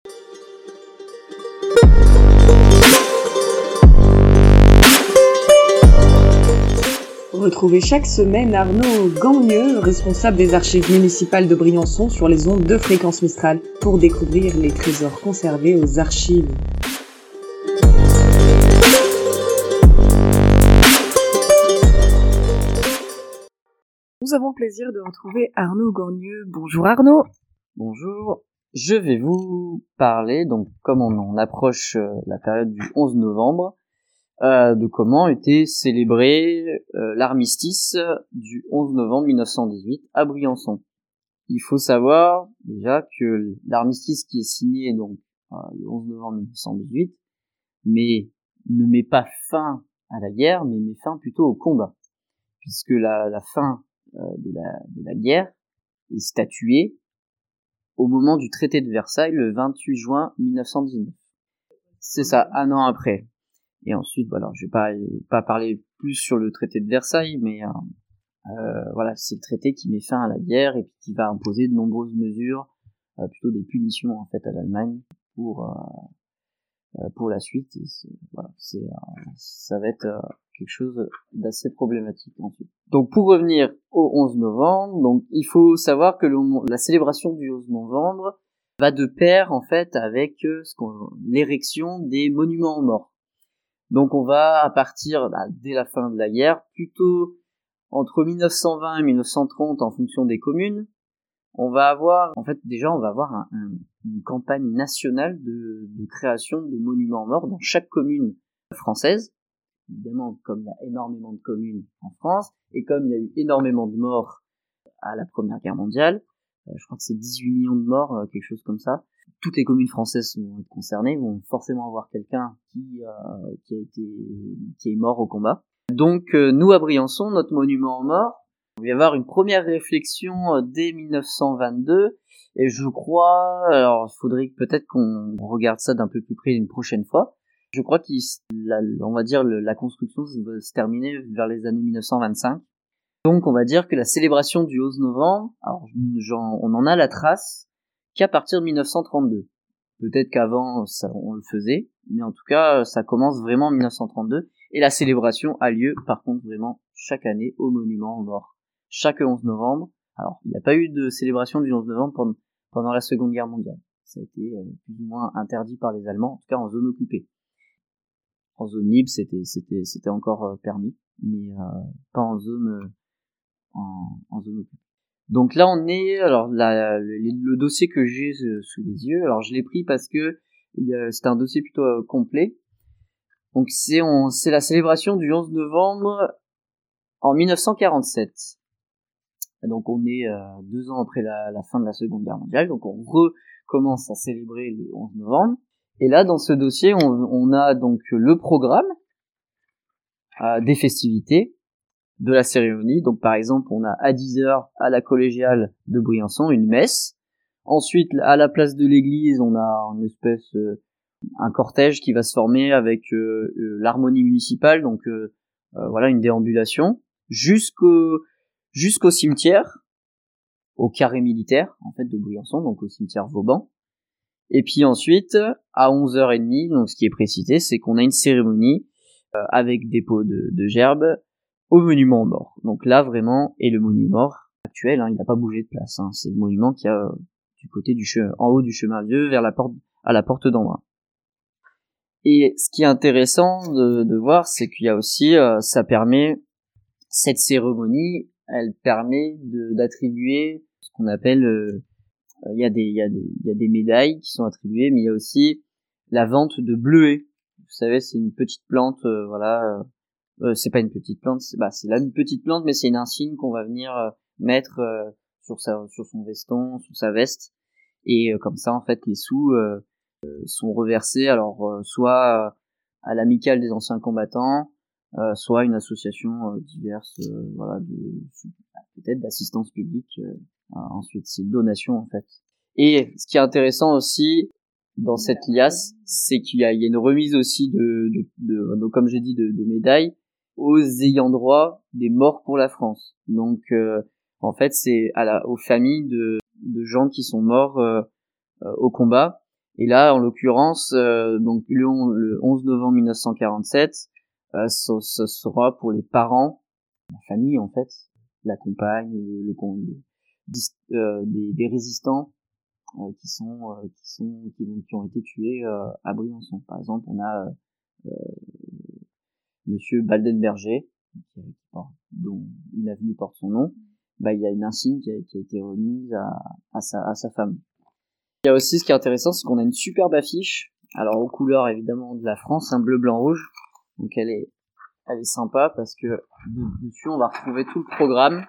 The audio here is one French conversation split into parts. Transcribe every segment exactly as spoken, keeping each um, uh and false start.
Retrouvez chaque semaine Arnaud Gagneux, responsable des archives municipales de Briançon, sur les ondes de Fréquence Mistral pour découvrir les trésors conservés aux archives. Nous avons le plaisir de retrouver Arnaud Gagneux. Bonjour Arnaud. Bonjour. Je vais vous parler, donc comme on, on approche euh, la période du onze novembre, euh, de comment était célébré euh, l'armistice du onze novembre mille neuf cent dix-huit à Briançon. Il faut savoir déjà que l'armistice qui est signé donc euh, le onze novembre mille neuf cent dix-huit, mais ne met pas fin à la guerre, mais met fin plutôt au combat, puisque la, la fin euh, de, la, de la guerre est statuée au moment du traité de Versailles, le vingt-huit juin mille neuf cent dix-neuf. C'est ça, un an après. Et ensuite, voilà, je vais pas, pas parler plus sur le traité de Versailles, mais euh, euh, voilà, c'est le traité qui met fin à la guerre et qui va imposer de nombreuses mesures, euh, plutôt des punitions en fait à l'Allemagne pour euh, pour la suite. Et c'est, voilà, c'est euh, ça va être euh, quelque chose d'assez problématique ensuite. Donc pour revenir au onze novembre, donc il faut savoir que le, la célébration du onze novembre va de pair en fait avec euh, ce qu'on, l'érection des monuments aux morts. Donc on va à partir bah, dès la fin de la guerre, plutôt entre mille neuf cent vingt et mille neuf cent trente en fonction des communes, on va avoir en fait déjà on va avoir un, un, une campagne nationale de, de création de monuments aux morts dans chaque commune française. Évidemment, comme il y a énormément de communes en France, et comme il y a eu énormément de morts à la Première Guerre mondiale, euh, je crois que c'est dix-huit millions de morts, euh, quelque chose comme ça, toutes les communes françaises vont être concernées, vont forcément avoir quelqu'un qui, euh, qui a été, qui est mort au combat. Donc, euh, nous, à Briançon, notre monument aux morts, il va y avoir une première réflexion euh, dès mille neuf cent vingt-deux, et je crois, alors il faudrait peut-être qu'on regarde ça d'un peu plus près une prochaine fois. Je crois qu'il, la, on va dire, le, la construction va se terminer vers les années mille neuf cent vingt-cinq. Donc, on va dire que la célébration du onze novembre, alors, genre, on en a la trace qu'à partir de mille neuf cent trente-deux. Peut-être qu'avant, ça, on le faisait, mais en tout cas, ça commence vraiment en mille neuf cent trente-deux, et la célébration a lieu, par contre, vraiment, chaque année, au monument aux morts. Chaque onze novembre. Alors, il n'y a pas eu de célébration du onze novembre pendant, pendant la Seconde Guerre mondiale. Ça a été euh, plus ou moins interdit par les Allemands, en tout cas en zone occupée. En zone libre, c'était c'était c'était encore euh, permis, mais euh, pas en zone euh, en, en zone occupée. Donc là, on est alors la, le, le dossier que j'ai euh, sous les yeux. Alors je l'ai pris parce que c'est un dossier plutôt euh, complet. Donc c'est on c'est la célébration du onze novembre en mille neuf cent quarante-sept. Donc on est euh, deux ans après la, la fin de la Seconde Guerre mondiale. Donc on recommence à célébrer le onze novembre. Et là, dans ce dossier, on, on a donc le programme euh, des festivités, de la cérémonie. Donc, par exemple, on a à dix heures à la collégiale de Briançon une messe. Ensuite, à la place de l'église, on a une espèce, euh, un cortège qui va se former avec euh, euh, l'harmonie municipale. Donc, euh, euh, voilà, une déambulation jusqu'au jusqu'au cimetière, au carré militaire en fait de Briançon, donc au cimetière Vauban. Et puis ensuite, à onze heures trente, donc ce qui est précisé, c'est qu'on a une cérémonie euh, avec dépôt de, de gerbes au monument aux morts. Donc là, vraiment, et le monument actuel, hein, il n'a pas bougé de place. Hein, c'est le monument qui a euh, du côté du chemin, en haut du chemin vieux, vers la porte, à la porte d'Embrun. Et ce qui est intéressant de, de voir, c'est qu'il y a aussi, euh, ça permet, cette cérémonie, elle permet de, d'attribuer ce qu'on appelle... Euh, Il y a des, il y a des, il y a des médailles qui sont attribuées, mais il y a aussi la vente de bleuets. Vous savez, c'est une petite plante, euh, voilà, euh, c'est pas une petite plante, c'est, bah, c'est là une petite plante, mais c'est une insigne qu'on va venir euh, mettre euh, sur sa, sur son veston, sur sa veste, et euh, comme ça, en fait, les sous euh, euh, sont reversés, alors euh, soit euh, à l'amicale des anciens combattants, euh, soit une association euh, diverse, euh, voilà, de, peut-être d'assistance publique. Euh, ensuite, c'est une donation en fait. Et ce qui est intéressant aussi dans cette liasse, c'est qu'il y a, il y a une remise aussi de, de, de, de comme j'ai dit, de, de médailles aux ayants droit des morts pour la France. Donc, euh, en fait, c'est à la, aux familles de, de gens qui sont morts euh, euh, au combat. Et là, en l'occurrence, euh, donc le, on- le onze novembre mille neuf cent quarante-sept, euh, ce, ce sera pour les parents, la famille en fait, la compagne, le, le, con- le- dis- euh, des, des résistants euh, qui sont euh, qui sont qui, vont- qui ont été tués euh, à Briançon. Par exemple, on a euh, Monsieur Baldenberger, qui, qui porte- dont une avenue porte son nom. Bah, il y a une insigne qui a, qui a été remise à, à sa à sa femme. Il y a aussi, ce qui est intéressant, c'est qu'on a une superbe affiche, alors aux couleurs évidemment de la France, un bleu, blanc, rouge. Donc elle est, elle est sympa parce que de- dessus on va retrouver tout le programme.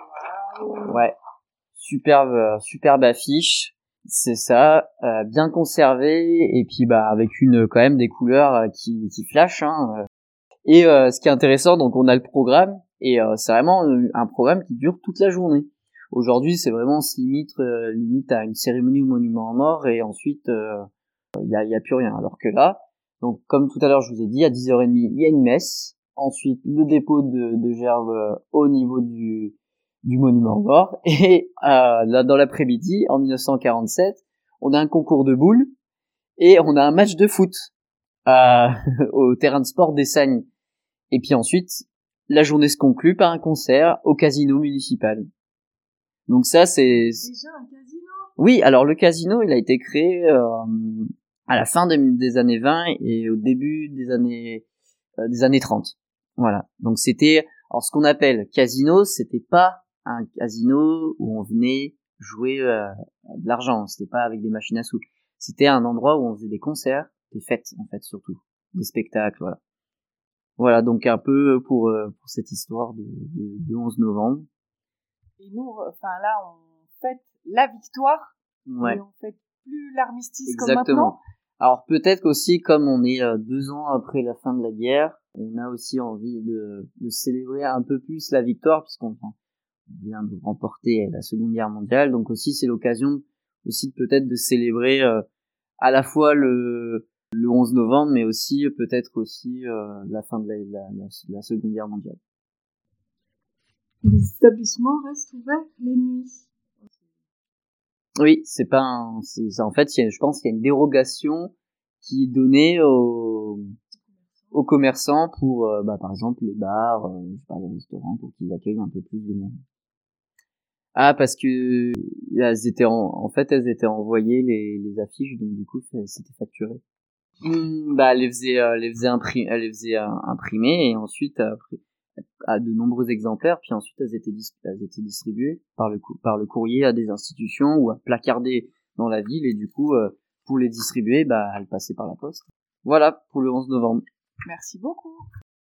Ouais, superbe, euh, superbe affiche. C'est ça, euh, bien conservé et puis bah avec une quand même des couleurs euh, qui, qui flashent. Hein. Et euh, ce qui est intéressant, donc on a le programme et euh, c'est vraiment un programme qui dure toute la journée. Aujourd'hui, c'est vraiment on se limite euh, limite à une cérémonie au monument aux morts et ensuite euh, il y a, y a plus rien. Alors que là, donc comme tout à l'heure je vous ai dit, à dix heures trente il y a une messe. Ensuite le dépôt de, de gerbes euh, au niveau du du monument aux morts et euh, là dans l'après-midi en mille neuf cent quarante-sept, on a un concours de boules et on a un match de foot euh, au terrain de sport d'Essagne. Et puis ensuite, la journée se conclut par un concert au casino municipal. Donc ça, c'est... Déjà un casino? Oui, alors le casino, il a été créé euh, à la fin des, des années vingt et au début des années euh, des années trente. Voilà. Donc c'était... Alors ce qu'on appelle casino, c'était pas un casino où on venait jouer euh, de l'argent. C'était pas avec des machines à sous. C'était un endroit où on faisait des concerts, des fêtes en fait surtout, des spectacles, voilà. Voilà, donc un peu pour, euh, pour cette histoire de, de, de onze novembre. Et nous, enfin là, on fête la victoire, Ouais. et on fête plus l'armistice Exactement. comme maintenant. Alors peut-être qu'aussi, comme on est euh, deux ans après la fin de la guerre, on a aussi envie de, de célébrer un peu plus la victoire, puisqu'on on vient de remporter la Seconde Guerre mondiale. Donc aussi, c'est l'occasion aussi peut-être de célébrer euh, à la fois le le onze novembre, mais aussi peut-être aussi euh, la fin de la, la, la, la Seconde Guerre mondiale. Les établissements restent ouverts les nuits. Oui, c'est pas un, c'est, en fait, il y a, je pense qu'il y a une dérogation qui est donnée aux, aux commerçants pour, euh, bah, par exemple, les bars, euh, je sais pas, les restaurants, pour qu'ils accueillent un peu plus de monde. Ah, parce que elles étaient en, en fait, elles étaient envoyées les, les affiches, donc du coup, c'était facturé. Mmh, bah, elle les faisait, euh, elle les faisait imprimer, elle les faisait euh, imprimer et ensuite après, à de nombreux exemplaires, puis ensuite elles étaient, dis- elles étaient distribuées par le, cou- par le courrier à des institutions ou à placardées dans la ville et du coup, euh, pour les distribuer, bah, elles passaient par la poste. Voilà pour le onze novembre. Merci beaucoup.